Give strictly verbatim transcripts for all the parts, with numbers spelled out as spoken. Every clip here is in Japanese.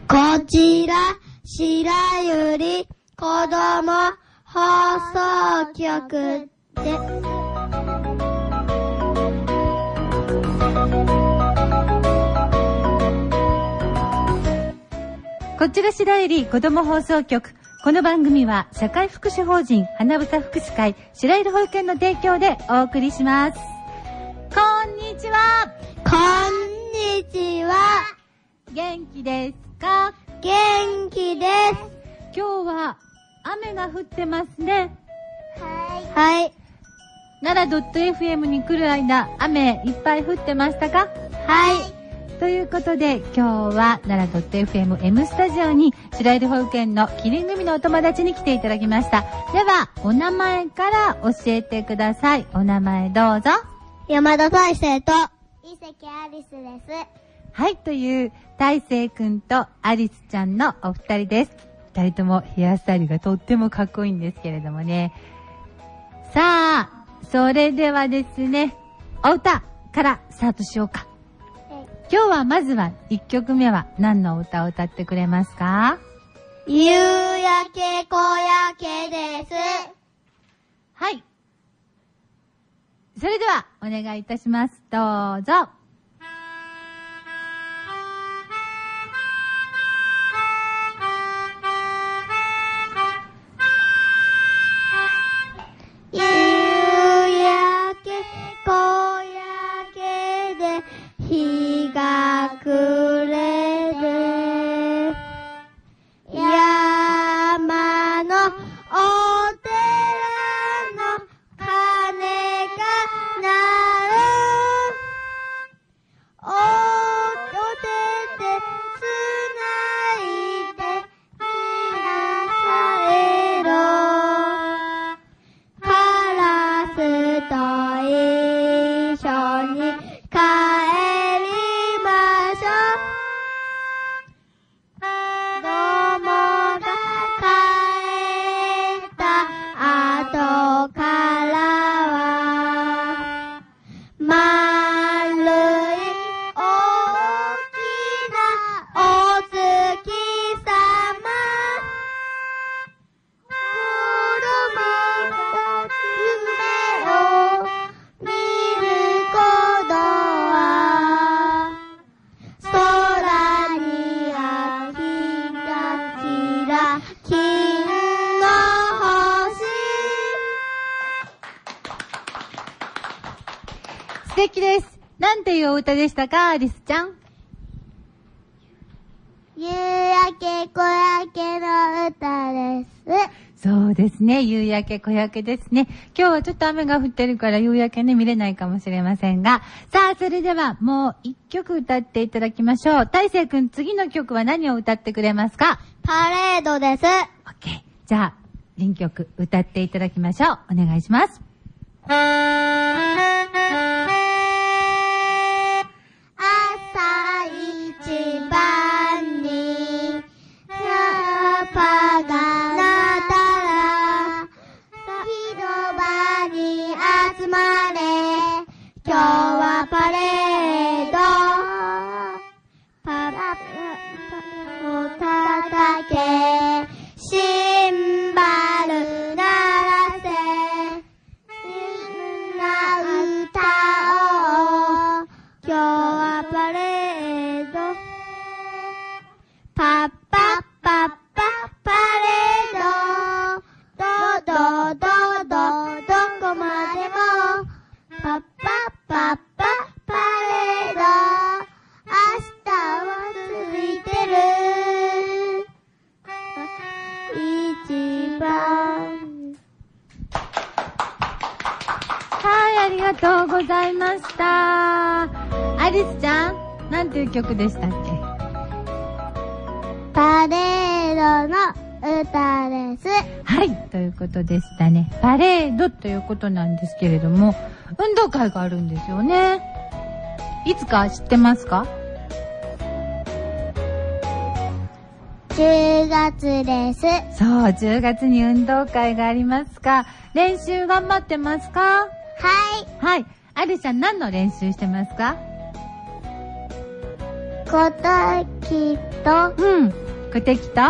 こちら、白百合子ども放送局で、 こちら白百合子ども放送局。この番組は社会福祉法人花房福祉会白百合保育園の提供でお送りします。こんにちは。 こんにちは。 元気ですか？ 元気です。 今日は雨が降ってますね。 はい。はい。 奈良 .fm に来る間、雨いっぱい降ってましたか？ はい。 ということで、今日は奈良 .fm M スタジオに白百合保育園のキリン組のお友達に来ていただきました。では、お名前から教えてください。お名前どうぞ。 山田大成と伊関アリスです。 はい、という大成くんとアリスちゃんのお二人です。二人ともヘアスタイルがとってもかっこいいんですけれどもね。さあ、それではですね、お歌からスタートしようか。今日はまずはいっきょくめは何の歌を歌ってくれますか？ 夕焼け小焼けです。 はい。それではお願いいたします。どうぞ。 夕焼け小焼けで日が暮れる山のお寺の鐘が鳴るお手でつないでひなさえろカラスと一緒に帰りましょう子供が帰った後からは丸い大きなお月様子供が夢を見ることは空にあひらひら金の星素敵です。なんていうお歌でしたか、アリスちゃん？ 夕焼け小焼けの歌です。 そうですね。夕焼け小焼けですね。今日はちょっと雨が降ってるから夕焼けね見れないかもしれませんが。さあ、それではもう一曲歌っていただきましょう。大成くん、次の曲は何を歌ってくれますか？ パレードです。 オッケー。じゃあ、原曲歌っていただきましょう。お願いします。 朝一番にラッパが鳴ったら広場に集まれ今日はパレードパラを叩けシンバル鳴らせみんな歌おう今日はパレードパッパッパッパパレードどどどどどこまでもパッパッパッパパレード明日は続いてる一番はい、ありがとうございました。アリスちゃん、なんていう曲でしたっけ？ パレードの歌です。 はい、ということでしたね。パレードということなんですけれども、運動会があるんですよね。いつか知ってますか？ じゅうがつです。 そう、じゅうがつに運動会がありますか？練習頑張ってますか？ はい。 はい。アリさん、何の練習してますか？ 小滝と、 うん。小敵と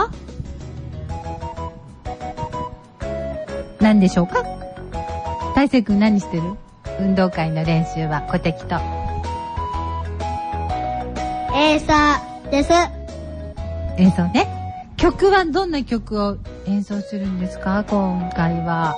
何でしょうか？大成くん何してる？運動会の練習は小敵と。 演奏です。 演奏ね。曲はどんな曲を演奏するんですか？今回は。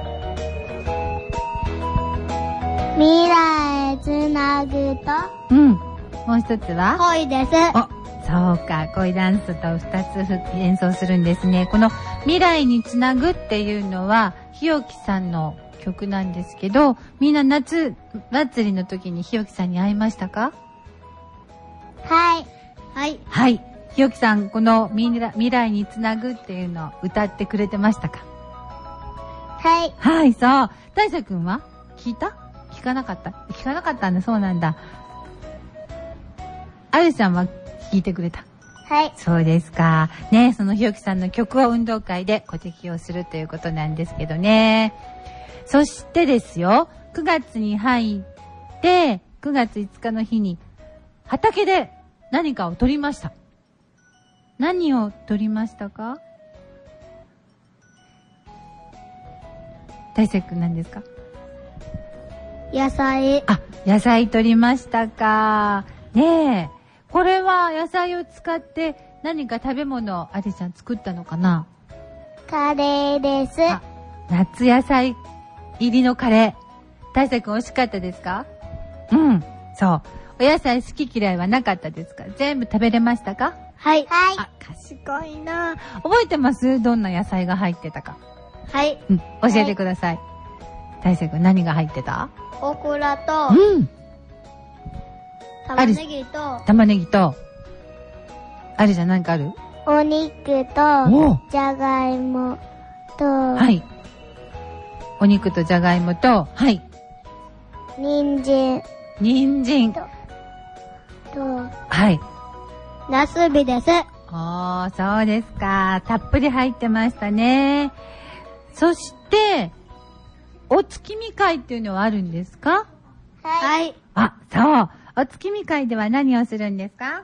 未来へつなぐと。 うん。もう一つは？ 恋です。 あ、そうか。恋ダンスと二つ演奏するんですね。この未来につなぐっていうのは、日置さんの曲なんですけど、みんな夏祭りの時に日置さんに会いましたか？ はい。はい。 はい。日置さん、この未来、未来につなぐっていうのを歌ってくれてましたか？ はい。 はい、そう。大成くんは聞いた？聞かなかった？聞かなかったんだ、そうなんだ。あるちゃんは聞いてくれた？ はい。 そうですか。ね、その日置さんの曲を運動会でご適用するということなんですけどね。そしてですよ、くがつに入って、くがついつかの日に、畑で何かを取りました。何を取りましたか？大成くん何ですか？ 野菜。 あ、野菜取りましたか。ねえ。これは野菜を使って何か食べ物をありちゃん作ったのかな？ カレーです。 あ、夏野菜入りのカレー。大成くん美味しかったですか？うん。そう。お野菜好き嫌いはなかったですか？全部食べれましたか？ はい。はい。 あ、賢いな。覚えてます？どんな野菜が入ってたか。 はい。 うん。教えてください。大成くん何が入ってた？ オクラと、 うん。 玉ねぎと、 玉ねぎと、あるじゃん、何かある？ お肉と、じゃがいもと、 はい。お肉とじゃがいもと、はい。 人参。 人参。 と、と、 はい。 ナスビです。 ああ、そうですか。たっぷり入ってましたね。そして、お月見会っていうのはあるんですか？ はい。 あ、そう。お月見会では何をするんですか？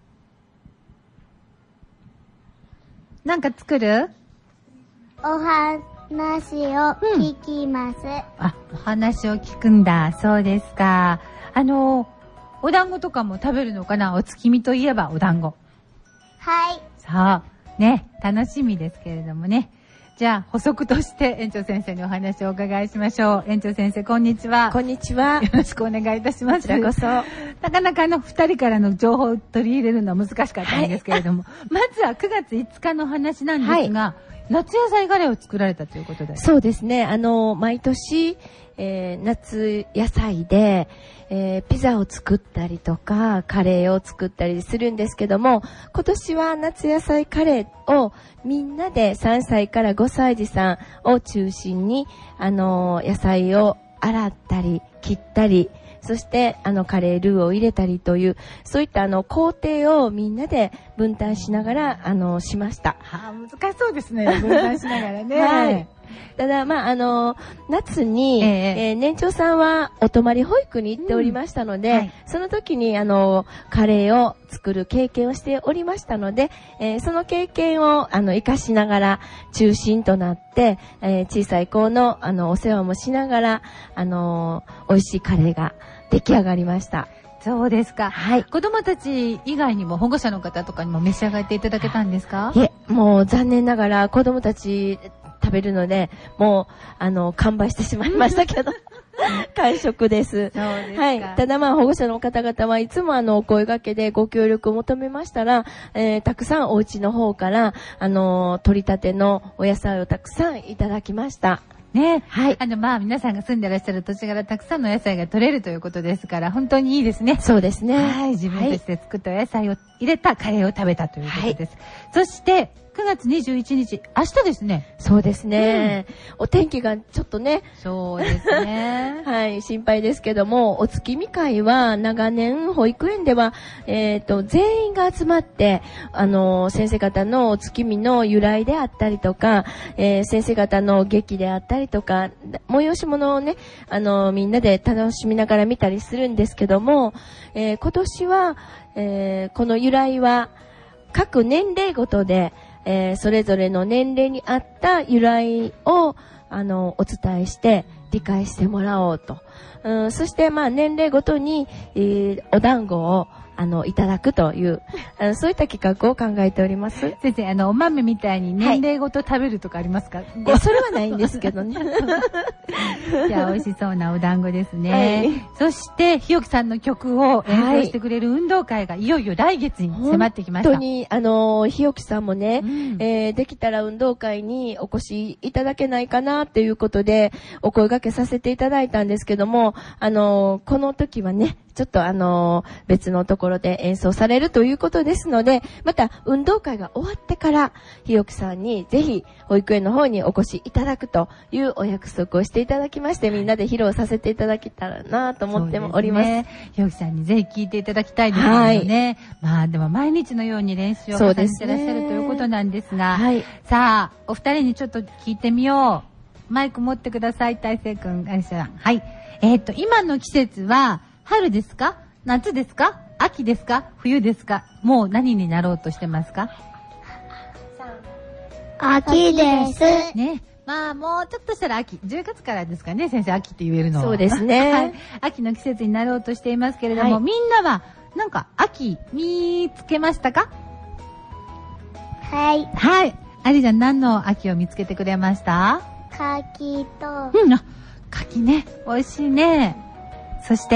なんか作る？ お話を聞きます。うん、 あ、お話を聞くんだ。そうですか。あの、お団子とかも食べるのかな？お月見といえばお団子。 はい。 そう。ね、楽しみですけれどもね。じゃあ、補足として園長先生にお話をお伺いしましょう。園長先生、こんにちは。 こんにちは。 よろしくお願いいたします。 こちらこそ。 なかなかあの、二人からの情報を取り入れるのは難しかったんですけれども、はい、まずはくがついつかの話なんですが、はい、夏野菜カレーを作られたということで。 そうですね。あの、毎年、えー、夏野菜で、えー、ピザを作ったりとか、カレーを作ったりするんですけども、今年は夏野菜カレーをみんなでさんさいからごさい児さんを中心に、あのー、野菜を洗ったり、切ったり、そしてあのカレールーを入れたりという、そういったあの工程をみんなで分担しながら、あの、しました。 はあ、難しそうですね。分担しながらね。 はい。ただ、まあ、あの、夏に、えーえー、年長さんはお泊まり保育に行っておりましたので、うんはい、その時に、あの、カレーを作る経験をしておりましたので、えー、その経験を、あの、活かしながら中心となって、えー、小さい子の、あの、お世話もしながら、あの、美味しいカレーが出来上がりました。 そうですか。 はい。 子供たち以外にも保護者の方とかにも召し上がっていただけたんですか？ いえ、もう残念ながら子供たち食べるので、もう、あの、完売してしまいましたけど、完食です。 そうですか。 はい。ただまあ、保護者の方々はいつもあの、お声掛けでご協力を求めましたら、えー、たくさんお家の方から、あの、取り立てのお野菜をたくさんいただきました。 ね。はい。あの、まあ、皆さんが住んでらっしゃる土地柄たくさんの野菜が取れるということですから、本当にいいですね。 そうですね。 はい。自分たちで作ったお野菜を入れたカレーを食べたということです。はい、そして、くがつにじゅういちにち、明日ですね。 そうですね。うん、お天気がちょっとね。 そうですね。 はい、心配ですけども、お月見会は長年保育園では、えっと、全員が集まって、あの、先生方のお月見の由来であったりとか、えー、先生方の劇であったりとか、催し物をね、あの、みんなで楽しみながら見たりするんですけども、えー、今年は、えー、この由来は、 各年齢ごとで、えー、それぞれの年齢に合った由来を、あの、お伝えして理解してもらおうと。うん、そして、まあ、年齢ごとに、えー、お団子を、あの、いただくという、あのそういった企画を考えております。 先生、あの、お豆みたいに年齢ごと食べるとかありますか？はい、 いや、それはないんですけどね。 いや、美味しそうなお団子ですね。はい、そして、ひよきさんの曲を演奏してくれる運動会がいよいよ来月に迫ってきました。 本当に、あの、ひよきさんもね、うん、えー、できたら運動会にお越しいただけないかなっていうことで、お声掛けさせていただいたんですけども、あの、この時はね、ちょっとあのー、別のところで演奏されるということですので、また運動会が終わってから、ひよきさんにぜひ保育園の方にお越しいただくというお約束をしていただきまして、みんなで披露させていただけたらなと思ってもおります。 ね、ひよきさんにぜひ聴いていただきたいですよね。はい、まあでも毎日のように練習を重ねてらっしゃるということなんですが、はい、さあ、お二人にちょっと聞いてみよう。マイク持ってください、大成くん。はい。えっと、今の季節は、春ですか？夏ですか？秋ですか？冬ですか？もう何になろうとしてますか？ 秋です。 ね。まあもうちょっとしたら秋。じゅうがつからですかね、先生、秋って言えるのは。 そうですね。 はい。秋の季節になろうとしていますけれども、はい、みんなは、なんか秋見つけましたか？ はい。 はい。ありちゃん何の秋を見つけてくれました？ 柿と。 うん、あ、柿ね。美味しいね。そして、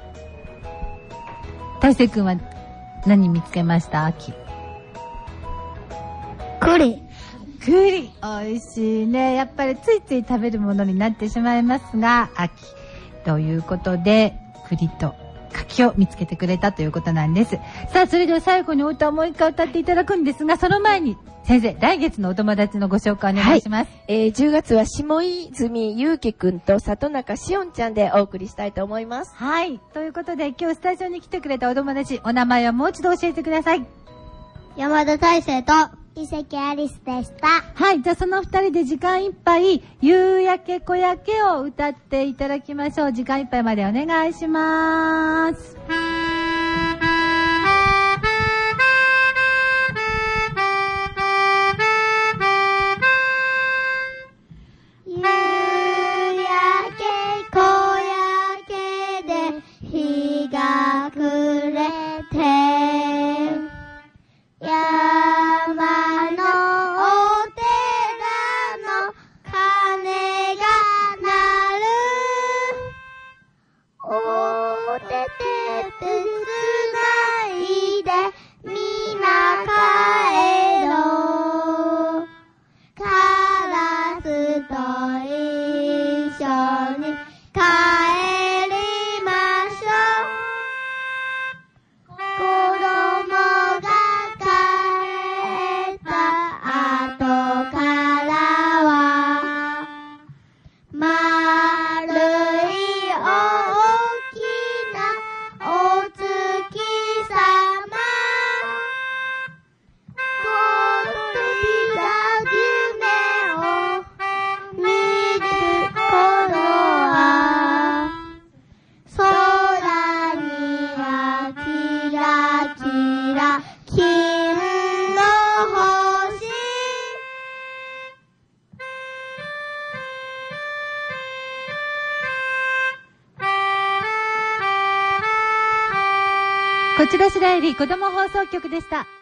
大成くんは何見つけました？秋。 栗。 栗。美味しいね。やっぱりついつい食べるものになってしまいますが、秋。ということで、栗と柿を見つけてくれたということなんです。さあ、それでは最後にお歌をもう一回歌っていただくんですが、その前に、先生、来月のお友達のご紹介お願いします。はい、 えー、じゅうがつは下泉ゆうきくんと里中しおんちゃんでお送りしたいと思います。 はい。ということで、今日スタジオに来てくれたお友達、お名前をもう一度教えてください。 山田大成と伊関アリスでした。 はい。じゃあその二人で時間いっぱい、夕焼け小焼けを歌っていただきましょう。時間いっぱいまでお願いします。こちら白百合子ども放送局でした。